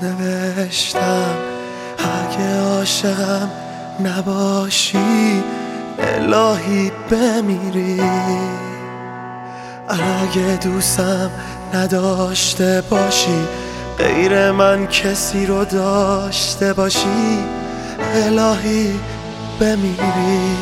نوشتم اگه عاشقم نباشی الهی بمیری، اگه دوستم نداشته باشی غیر من کسی رو داشته باشی الهی بمیری.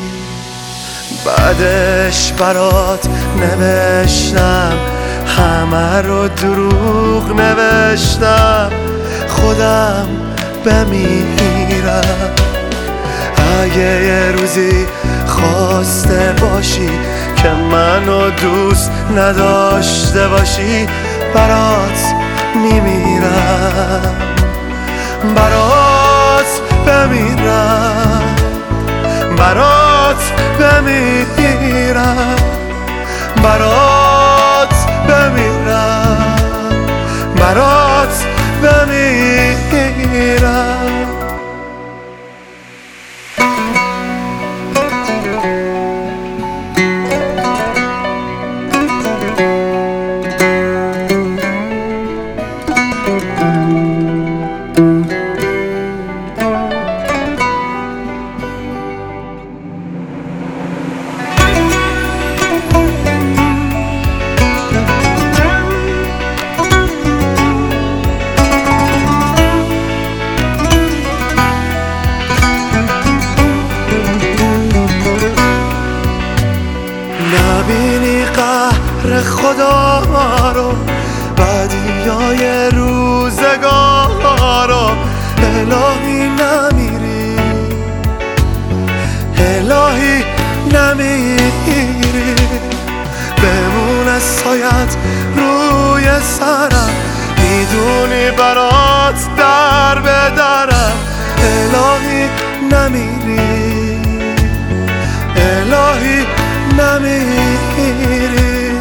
بعدش برات نوشتم همه رو دروغ نوشتم خودم بمیرم. اگه یه روزی خواسته باشی که منو دوست نداشته باشی برات میمیرم، برات بمیرم، برات بمیرم، برات بمیرم، برات بمیرم. نبینی قهر خدا رو، بدیای روزگار رو، الهی نمیری، الهی نمیری. بمونه سایت روی سرم، میدونی برات در بدرم الهی نمیری، الهی نمیری.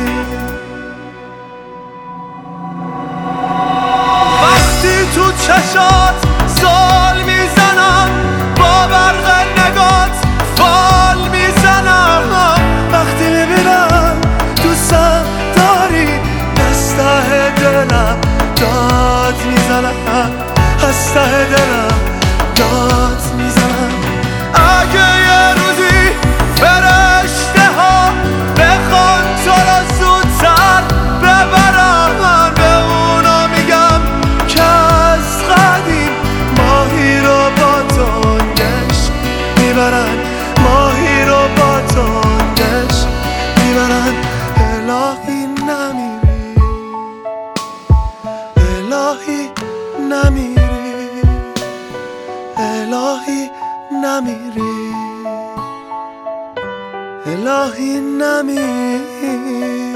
وقتی تو چشات زال میزنم با برق نگات فال میزنم، وقتی میبینم دوستم داری از ته دلم داد میزنم، از ته دلم داد میزنم. اگه یه روزی فرشته ها بخوان تو رو زودتر ببرن، به اونا میگم که از قدیم ماهی رو با تنگش میبرن، ماهی رو با تنگش میبرن. الهی نمیری، الهی نمیری، الهی نمیری، الهی نمیری.